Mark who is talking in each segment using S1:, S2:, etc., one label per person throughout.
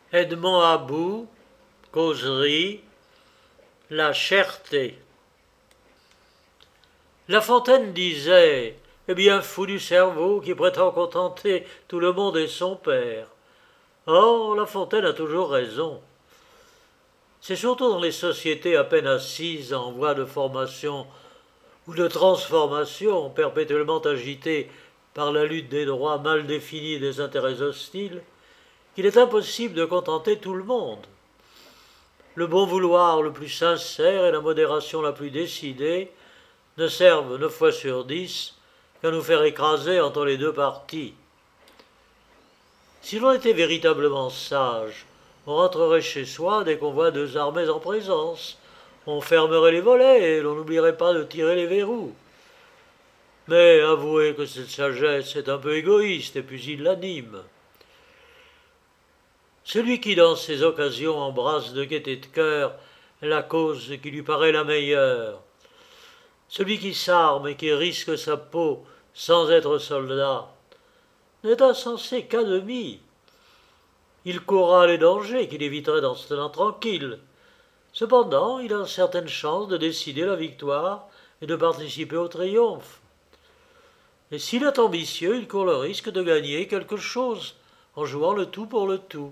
S1: Edmond About, causerie, la cherté. La Fontaine disait: eh bien, fou du cerveau qui prétend contenter tout le monde et son père. Or, La Fontaine a toujours raison. C'est surtout dans les sociétés à peine assises en voie de formation ou de transformation, perpétuellement agitées par la lutte des droits mal définis et des intérêts hostiles, qu'il est impossible de contenter tout le monde. Le bon vouloir le plus sincère et la modération la plus décidée ne servent 9 fois sur 10 qu'à nous faire écraser entre les deux parties. Si l'on était véritablement sage, on rentrerait chez soi dès qu'on voit deux armées en présence, on fermerait les volets et l'on n'oublierait pas de tirer les verrous. Mais avouez que cette sagesse est un peu égoïste et pusillanime. Celui qui dans ces occasions embrasse de gaieté de cœur la cause qui lui paraît la meilleure, celui qui s'arme et qui risque sa peau sans être soldat, n'est insensé qu'à demi. Il courra les dangers qu'il éviterait dans ce temps tranquille. Cependant, il a certaines chances de décider la victoire et de participer au triomphe. Et s'il est ambitieux, il court le risque de gagner quelque chose en jouant le tout pour le tout.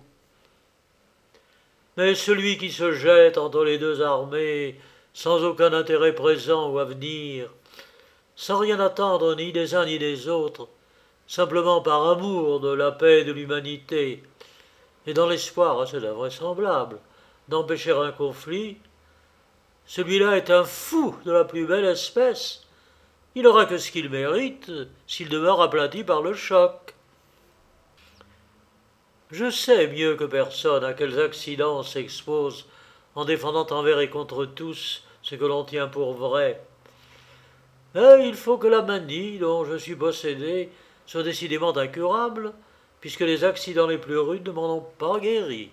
S1: Mais celui qui se jette entre les deux armées, sans aucun intérêt présent ou à venir, sans rien attendre ni des uns ni des autres, simplement par amour de la paix et de l'humanité, et dans l'espoir assez invraisemblable d'empêcher un conflit, celui-là est un fou de la plus belle espèce. Il n'aura que ce qu'il mérite s'il demeure aplati par le choc. Je sais mieux que personne à quels accidents on s'expose en défendant envers et contre tous ce que l'on tient pour vrai. Mais il faut que la manie dont je suis possédé soit décidément incurable, puisque les accidents les plus rudes ne m'en ont pas guéri.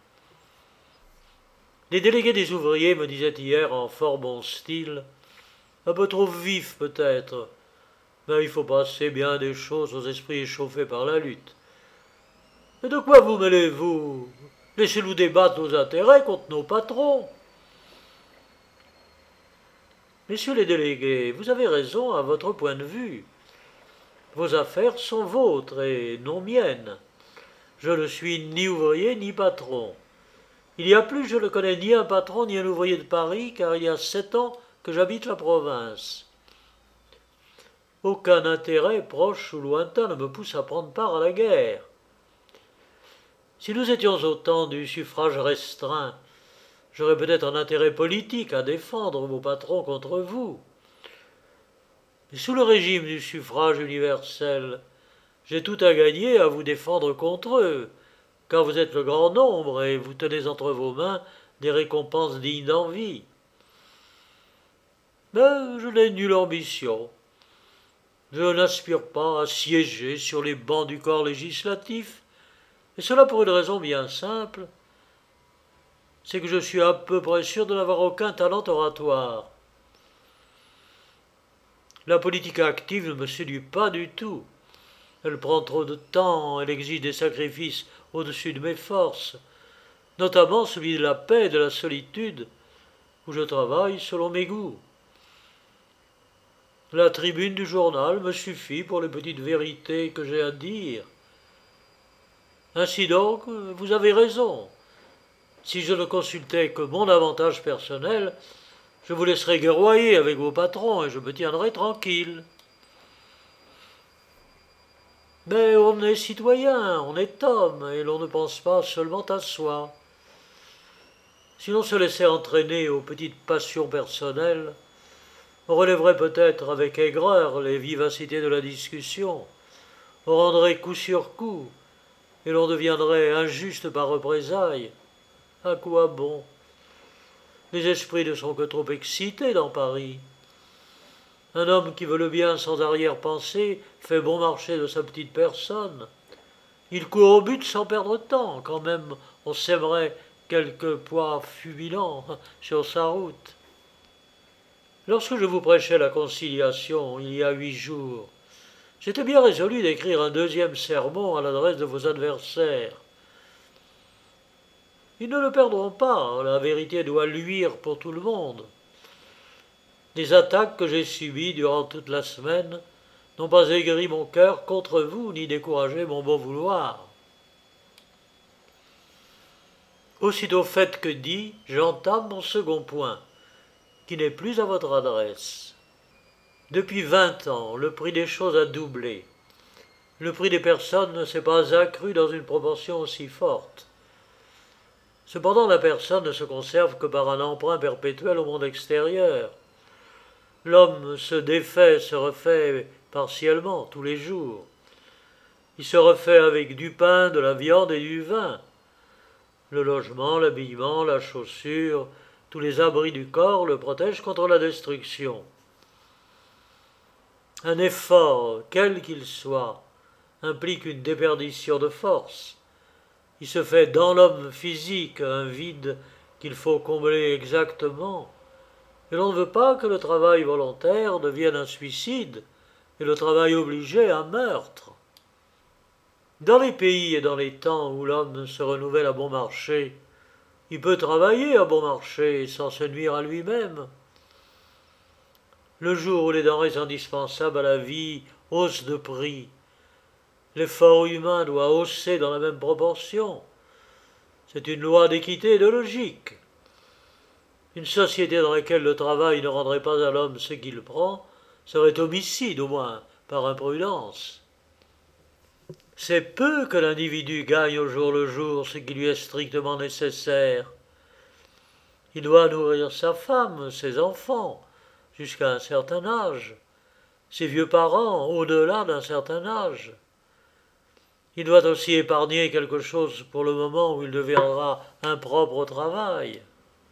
S1: Les délégués des ouvriers me disaient hier en fort bon style, un peu trop vif peut-être, mais il faut passer bien des choses aux esprits échauffés par la lutte. Mais de quoi vous mêlez-vous? Laissez-nous débattre nos intérêts contre nos patrons. Messieurs les délégués, vous avez raison à votre point de vue. Vos affaires sont vôtres et non miennes. Je ne suis ni ouvrier ni patron. Il y a plus, je ne connais ni un patron ni un ouvrier de Paris, car il y a 7 ans que j'habite la province. Aucun intérêt, proche ou lointain, ne me pousse à prendre part à la guerre. Si nous étions au temps du suffrage restreint, j'aurais peut-être un intérêt politique à défendre vos patrons contre vous. Mais sous le régime du suffrage universel, j'ai tout à gagner à vous défendre contre eux, car vous êtes le grand nombre et vous tenez entre vos mains des récompenses dignes d'envie. Mais je n'ai nulle ambition. Je n'aspire pas à siéger sur les bancs du corps législatif, et cela pour une raison bien simple, c'est que je suis à peu près sûr de n'avoir aucun talent oratoire. La politique active ne me séduit pas du tout. Elle prend trop de temps, elle exige des sacrifices au-dessus de mes forces, notamment celui de la paix et de la solitude, où je travaille selon mes goûts. La tribune du journal me suffit pour les petites vérités que j'ai à dire. Ainsi donc, vous avez raison. Si je ne consultais que mon avantage personnel, je vous laisserais guerroyer avec vos patrons et je me tiendrais tranquille. Mais on est citoyen, on est homme, et l'on ne pense pas seulement à soi. Si l'on se laissait entraîner aux petites passions personnelles, on relèverait peut-être avec aigreur les vivacités de la discussion, on rendrait coup sur coup, et l'on deviendrait injuste par représailles. À quoi bon? Les esprits ne sont que trop excités dans Paris. Un homme qui veut le bien sans arrière-pensée fait bon marché de sa petite personne. Il court au but sans perdre de temps, quand même on sèmerait quelques pois fulminants sur sa route. Lorsque je vous prêchais la conciliation, il y a 8 jours, j'étais bien résolu d'écrire un deuxième sermon à l'adresse de vos adversaires. Ils ne le perdront pas, la vérité doit luire pour tout le monde. Les attaques que j'ai subies durant toute la semaine n'ont pas aigri mon cœur contre vous, ni découragé mon bon vouloir. Aussitôt fait que dit, j'entame mon second point, qui n'est plus à votre adresse. Depuis 20 ans, le prix des choses a doublé. Le prix des personnes ne s'est pas accru dans une proportion aussi forte. Cependant, la personne ne se conserve que par un emprunt perpétuel au monde extérieur. L'homme se défait, se refait partiellement, tous les jours. Il se refait avec du pain, de la viande et du vin. Le logement, l'habillement, la chaussure, tous les abris du corps le protègent contre la destruction. Un effort, quel qu'il soit, implique une déperdition de force. Il se fait dans l'homme physique un vide qu'il faut combler exactement, et l'on ne veut pas que le travail volontaire devienne un suicide et le travail obligé un meurtre. Dans les pays et dans les temps où l'homme se renouvelle à bon marché, il peut travailler à bon marché sans se nuire à lui-même. Le jour où les denrées indispensables à la vie haussent de prix, l'effort humain doit hausser dans la même proportion. C'est une loi d'équité et de logique. Une société dans laquelle le travail ne rendrait pas à l'homme ce qu'il prend serait homicide, au moins, par imprudence. C'est peu que l'individu gagne au jour le jour ce qui lui est strictement nécessaire. Il doit nourrir sa femme, ses enfants, jusqu'à un certain âge, ses vieux parents au-delà d'un certain âge. Il doit aussi épargner quelque chose pour le moment où il deviendra impropre au travail.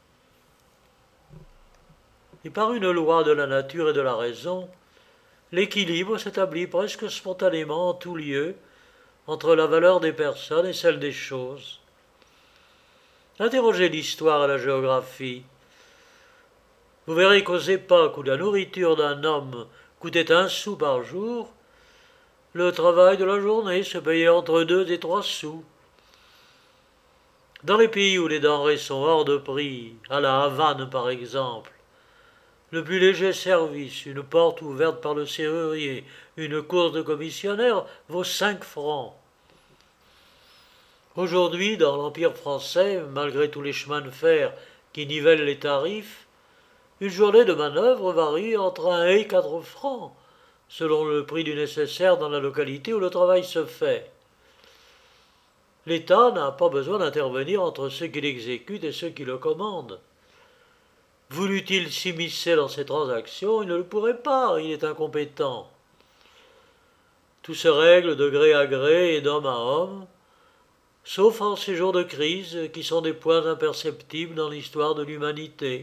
S1: Et par une loi de la nature et de la raison, l'équilibre s'établit presque spontanément en tout lieu entre la valeur des personnes et celle des choses. Interrogez l'histoire et la géographie. Vous verrez qu'aux époques où la nourriture d'un homme coûtait 1 sou par jour, le travail de la journée se payait entre 2 et 3 sous. Dans les pays où les denrées sont hors de prix, à la Havane par exemple, le plus léger service, une porte ouverte par le serrurier, une course de commissionnaire, vaut 5 francs. Aujourd'hui, dans l'Empire français, malgré tous les chemins de fer qui nivellent les tarifs, une journée de manœuvre varie entre 1 et 4 francs, selon le prix du nécessaire dans la localité où le travail se fait. L'État n'a pas besoin d'intervenir entre ceux qui l'exécutent et ceux qui le commandent. Voulut-il s'immiscer dans ces transactions, il ne le pourrait pas, il est incompétent. Tout se règle de gré à gré et d'homme à homme, sauf en ces jours de crise qui sont des points imperceptibles dans l'histoire de l'humanité.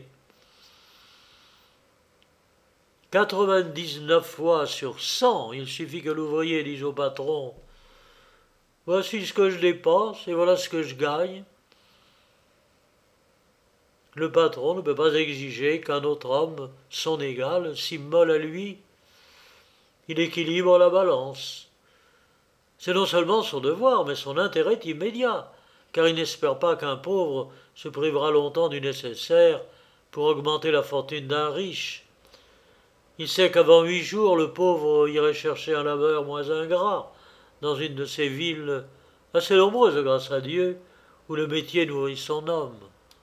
S1: 99 fois sur 100, il suffit que l'ouvrier dise au patron « Voici ce que je dépense et voilà ce que je gagne ». Le patron ne peut pas exiger qu'un autre homme, son égal, s'immole à lui. Il équilibre la balance. C'est non seulement son devoir, mais son intérêt immédiat, car il n'espère pas qu'un pauvre se privera longtemps du nécessaire pour augmenter la fortune d'un riche. Il sait qu'avant 8 jours, le pauvre irait chercher un labeur moins ingrat, dans une de ces villes, assez nombreuses grâce à Dieu, où le métier nourrit son homme.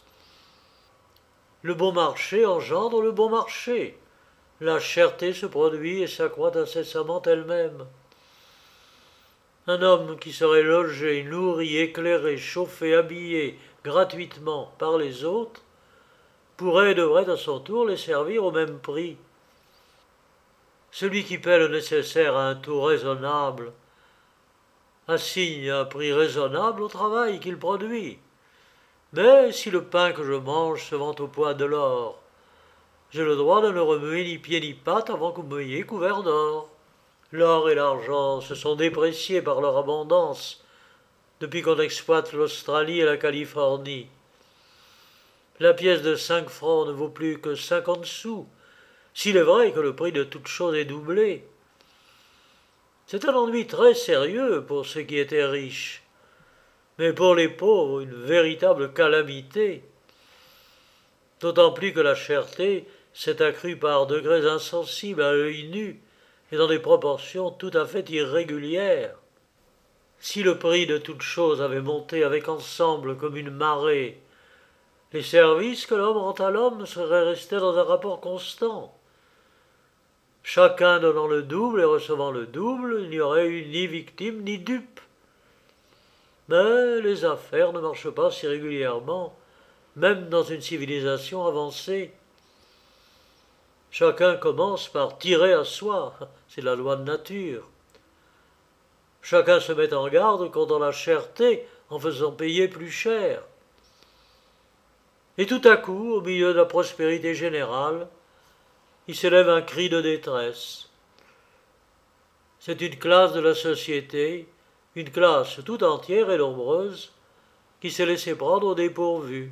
S1: Le bon marché engendre le bon marché. La cherté se produit et s'accroît incessamment elle-même. Un homme qui serait logé, nourri, éclairé, chauffé, habillé gratuitement par les autres, pourrait et devrait à son tour les servir au même prix. Celui qui paie le nécessaire à un taux raisonnable assigne un prix raisonnable au travail qu'il produit. Mais si le pain que je mange se vend au poids de l'or, j'ai le droit de ne remuer ni pied ni patte avant que vous m'ayez couvert d'or. L'or et l'argent se sont dépréciés par leur abondance depuis qu'on exploite l'Australie et la Californie. La pièce de 5 francs ne vaut plus que 50 sous, s'il est vrai que le prix de toute chose est doublé. C'est un ennui très sérieux pour ceux qui étaient riches. mais pour les pauvres une véritable calamité, d'autant plus que la cherté s'est accrue par degrés insensibles à l'œil nu et dans des proportions tout à fait irrégulières. Si le prix de toute chose avait monté avec ensemble comme une marée, les services que l'homme rend à l'homme seraient restés dans un rapport constant. Chacun donnant le double et recevant le double, il n'y aurait eu ni victime ni dupe. Mais les affaires ne marchent pas si régulièrement, même dans une civilisation avancée. Chacun commence par tirer à soi, c'est la loi de nature. Chacun se met en garde contre la cherté en faisant payer plus cher. Et tout à coup, au milieu de la prospérité générale, il s'élève un cri de détresse. C'est une classe de la société, une classe tout entière et nombreuse, qui s'est laissée prendre au dépourvu.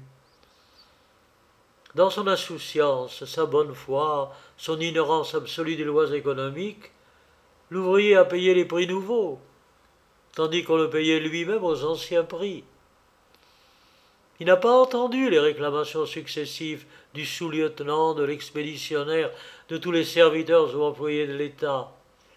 S1: Dans son insouciance, sa bonne foi, son ignorance absolue des lois économiques, l'ouvrier a payé les prix nouveaux, tandis qu'on le payait lui-même aux anciens prix. Il n'a pas entendu les réclamations successives du sous-lieutenant, de l'expéditionnaire, de tous les serviteurs ou employés de l'État.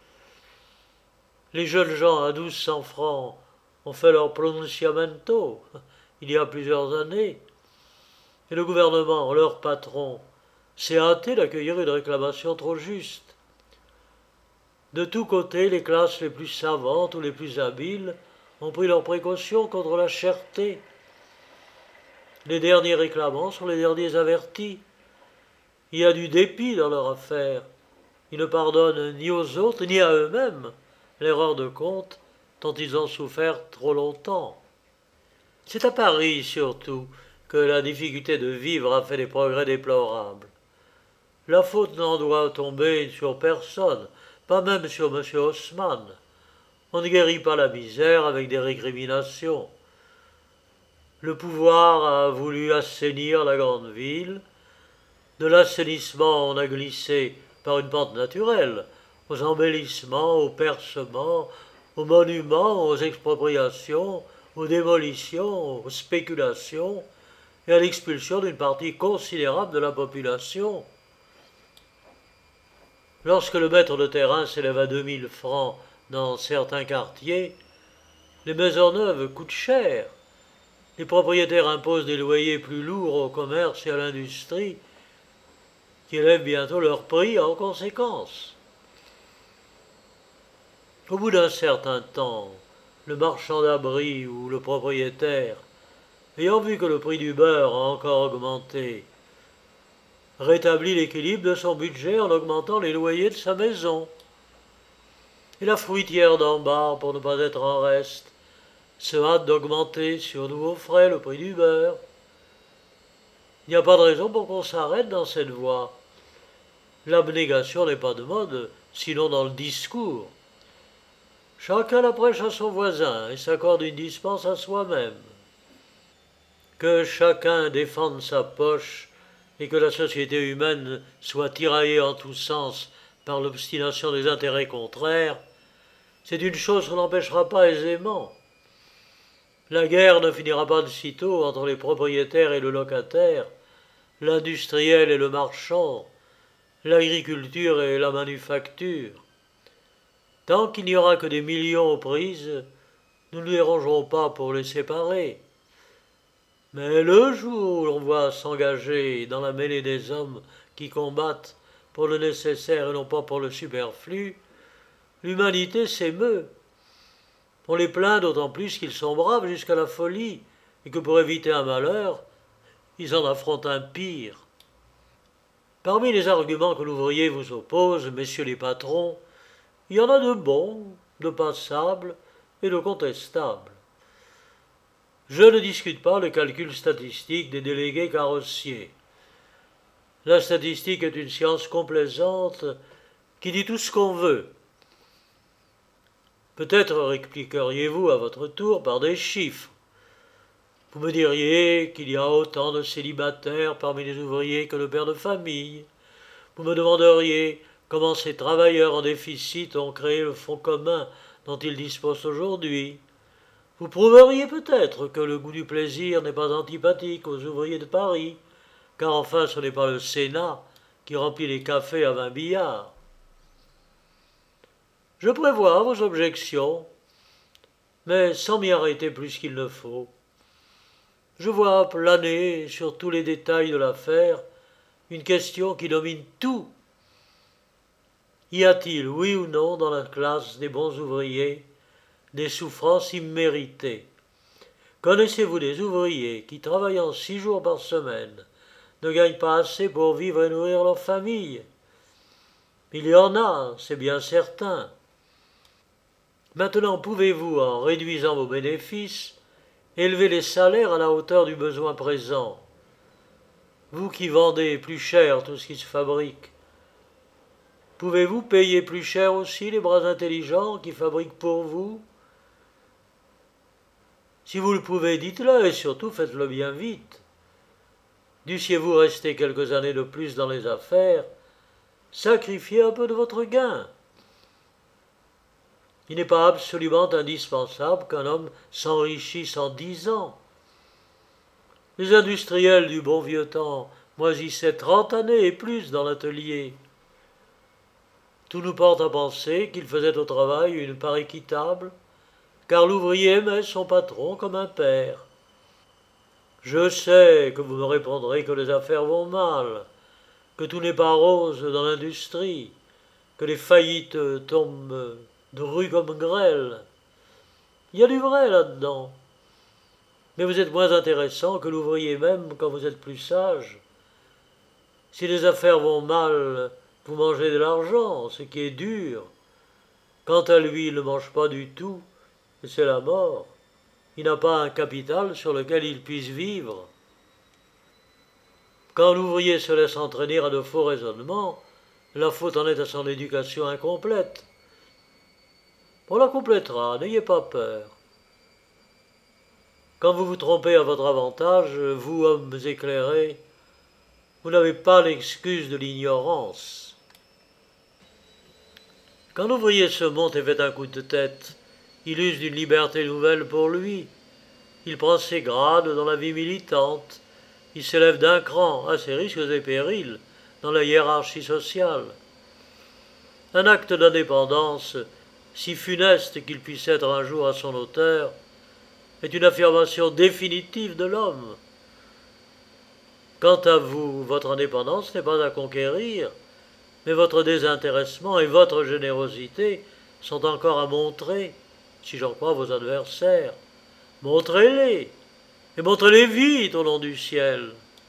S1: Les jeunes gens à 1200 francs ont fait leur pronunciamento il y a plusieurs années, et le gouvernement, leur patron, s'est hâté d'accueillir une réclamation trop juste. De tous côtés, les classes les plus savantes ou les plus habiles ont pris leurs précautions contre la cherté. Les derniers réclamants sont les derniers avertis. Il y a du dépit dans leur affaire. Ils ne pardonnent ni aux autres ni à eux-mêmes l'erreur de compte dont ils ont souffert trop longtemps. C'est à Paris surtout que la difficulté de vivre a fait des progrès déplorables. La faute n'en doit tomber sur personne, pas même sur M. Haussmann. On ne guérit pas la misère avec des récriminations. Le pouvoir a voulu assainir la grande ville. De l'assainissement, on a glissé par une pente naturelle, aux embellissements, aux percements, aux monuments, aux expropriations, aux démolitions, aux spéculations, et à l'expulsion d'une partie considérable de la population. Lorsque le mètre de terrain s'élève à 2000 francs dans certains quartiers, les maisons neuves coûtent cher. Les propriétaires imposent des loyers plus lourds au commerce et à l'industrie, qui élèvent bientôt leur prix en conséquence. Au bout d'un certain temps, le marchand d'abri ou le propriétaire, ayant vu que le prix du beurre a encore augmenté, rétablit l'équilibre de son budget en augmentant les loyers de sa maison. Et la fruitière d'en bas, pour ne pas être en reste, se hâte d'augmenter sur nouveaux frais le prix du beurre. Il n'y a pas de raison pour qu'on s'arrête dans cette voie. L'abnégation n'est pas de mode, sinon dans le discours. Chacun la prêche à son voisin et s'accorde une dispense à soi-même. Que chacun défende sa poche et que la société humaine soit tiraillée en tous sens par l'obstination des intérêts contraires, c'est une chose qu'on n'empêchera pas aisément. La guerre ne finira pas de sitôt entre les propriétaires et le locataire, l'industriel et le marchand, l'agriculture et la manufacture. Tant qu'il n'y aura que des millions aux prises, nous ne les rangerons pas pour les séparer. Mais le jour où l'on voit s'engager dans la mêlée des hommes qui combattent pour le nécessaire et non pas pour le superflu, l'humanité s'émeut. On les plaint d'autant plus qu'ils sont braves jusqu'à la folie, et que pour éviter un malheur, ils en affrontent un pire. Parmi les arguments que l'ouvrier vous oppose, messieurs les patrons, il y en a de bons, de passables et de contestables. Je ne discute pas le calcul statistique des délégués carrossiers. La statistique est une science complaisante qui dit tout ce qu'on veut. Peut-être répliqueriez-vous à votre tour par des chiffres. Vous me diriez qu'il y a autant de célibataires parmi les ouvriers que de pères de famille. Vous me demanderiez comment ces travailleurs en déficit ont créé le fonds commun dont ils disposent aujourd'hui. Vous prouveriez peut-être que le goût du plaisir n'est pas antipathique aux ouvriers de Paris, car enfin ce n'est pas le Sénat qui remplit les cafés à 20 billards. Je prévois vos objections, mais sans m'y arrêter plus qu'il ne faut. Je vois planer sur tous les détails de l'affaire une question qui domine tout. Y a-t-il, oui ou non, dans la classe des bons ouvriers, des souffrances imméritées? Connaissez-vous des ouvriers qui, travaillant 6 jours par semaine, ne gagnent pas assez pour vivre et nourrir leur famille? Il y en a, c'est bien certain. Maintenant, pouvez-vous, en réduisant vos bénéfices, élever les salaires à la hauteur du besoin présent? Vous qui vendez plus cher tout ce qui se fabrique, pouvez-vous payer plus cher aussi les bras intelligents qui fabriquent pour vous? Si vous le pouvez, dites-le, et surtout faites-le bien vite. Dussiez-vous rester quelques années de plus dans les affaires, sacrifiez un peu de votre gain. Il n'est pas absolument indispensable qu'un homme s'enrichisse en 10 ans. Les industriels du bon vieux temps moisissaient 30 années et plus dans l'atelier. Tout nous porte à penser qu'ils faisaient au travail une part équitable, car l'ouvrier aimait son patron comme un père. Je sais que vous me répondrez que les affaires vont mal, que tout n'est pas rose dans l'industrie, que les faillites tombent de rue comme grêle. Il y a du vrai là-dedans. Mais vous êtes moins intéressant que l'ouvrier même quand vous êtes plus sage. Si les affaires vont mal, vous mangez de l'argent, ce qui est dur. Quant à lui, il ne mange pas du tout, et c'est la mort. Il n'a pas un capital sur lequel il puisse vivre. Quand l'ouvrier se laisse entraîner à de faux raisonnements, la faute en est à son éducation incomplète. On la complétera, n'ayez pas peur. Quand vous vous trompez à votre avantage, vous, hommes éclairés, vous n'avez pas l'excuse de l'ignorance. Quand l'ouvrier se monte et fait un coup de tête, il use d'une liberté nouvelle pour lui. Il prend ses grades dans la vie militante. Il s'élève d'un cran, à ses risques et périls, dans la hiérarchie sociale. Un acte d'indépendance, si funeste qu'il puisse être un jour à son auteur, est une affirmation définitive de l'homme. Quant à vous, votre indépendance n'est pas à conquérir, mais votre désintéressement et votre générosité sont encore à montrer, si j'en crois vos adversaires. Montrez-les, et montrez-les vite au nom du ciel.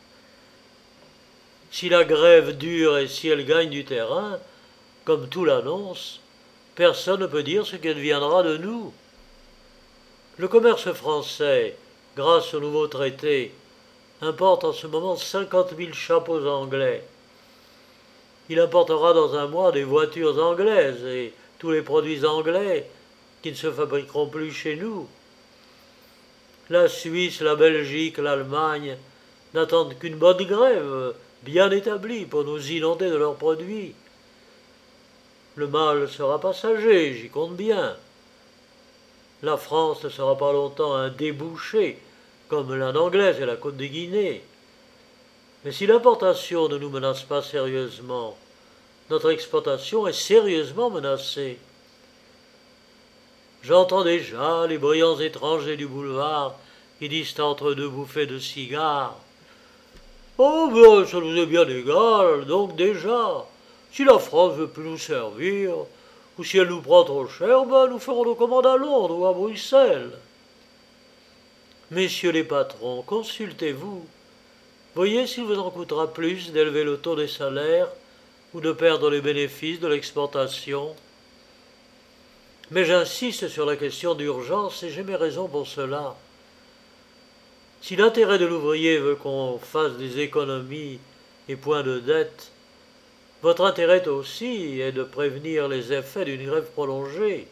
S1: Si la grève dure et si elle gagne du terrain, comme tout l'annonce, personne ne peut dire ce qui deviendra de nous. Le commerce français, grâce au nouveau traité, importe en ce moment 50 000 chapeaux anglais. Il importera dans un mois des voitures anglaises et tous les produits anglais qui ne se fabriqueront plus chez nous. La Suisse, la Belgique, l'Allemagne n'attendent qu'une bonne grève bien établie pour nous inonder de leurs produits. Le mal sera passager, j'y compte bien. La France ne sera pas longtemps un débouché, comme l'Inde anglaise et la côte de Guinée. Mais si l'importation ne nous menace pas sérieusement, notre exportation est sérieusement menacée. J'entends déjà les brillants étrangers du boulevard qui disent entre deux bouffées de cigares: oh, ben, ça nous est bien égal, donc déjà, si la France veut plus nous servir, ou si elle nous prend trop cher, ben, nous ferons nos commandes à Londres ou à Bruxelles. Messieurs les patrons, consultez-vous. Voyez s'il vous en coûtera plus d'élever le taux des salaires ou de perdre les bénéfices de l'exportation. Mais j'insiste sur la question d'urgence et j'ai mes raisons pour cela. Si l'intérêt de l'ouvrier veut qu'on fasse des économies et point de dette, votre intérêt aussi est de prévenir les effets d'une grève prolongée.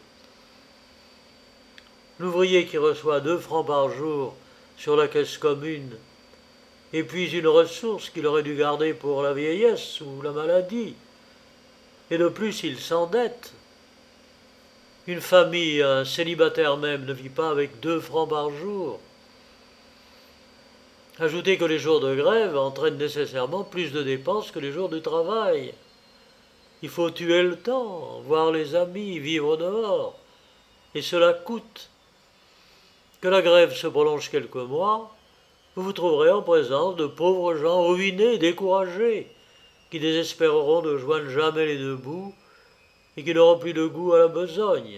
S1: L'ouvrier qui reçoit 2 francs par jour sur la caisse commune épuise une ressource qu'il aurait dû garder pour la vieillesse ou la maladie, et de plus il s'endette. Une famille, un célibataire même, ne vit pas avec 2 francs par jour. Ajoutez que les jours de grève entraînent nécessairement plus de dépenses que les jours de travail. Il faut tuer le temps, voir les amis, vivre dehors. Et cela coûte. Que la grève se prolonge quelques mois, vous vous trouverez en présence de pauvres gens ruinés, découragés, qui désespéreront de joindre jamais les deux bouts et qui n'auront plus de goût à la besogne.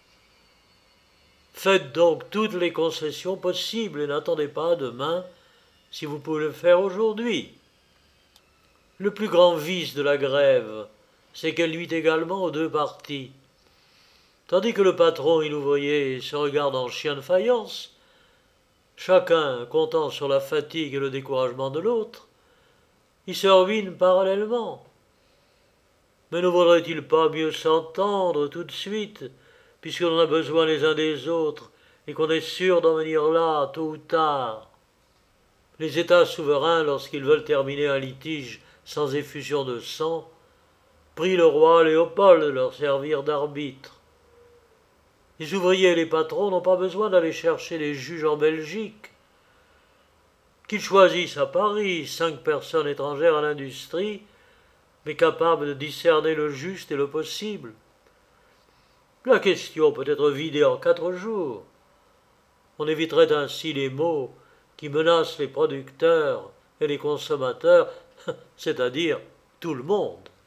S1: Faites donc toutes les concessions possibles et n'attendez pas demain si vous pouvez le faire aujourd'hui. Le plus grand vice de la grève, c'est qu'elle nuit également aux deux parties. Tandis que le patron et l'ouvrier se regardent en chien de faïence, chacun comptant sur la fatigue et le découragement de l'autre, ils se ruinent parallèlement. Mais ne vaudrait-il pas mieux s'entendre tout de suite, puisqu'on en a besoin les uns des autres et qu'on est sûr d'en venir là tôt ou tard? Les États souverains, lorsqu'ils veulent terminer un litige sans effusion de sang, prient le roi Léopold de leur servir d'arbitre. Les ouvriers et les patrons n'ont pas besoin d'aller chercher des juges en Belgique. Qu'ils choisissent à Paris 5 personnes étrangères à l'industrie, mais capables de discerner le juste et le possible. La question peut être vidée en 4 jours. On éviterait ainsi les maux qui menacent les producteurs et les consommateurs, c'est-à-dire tout le monde.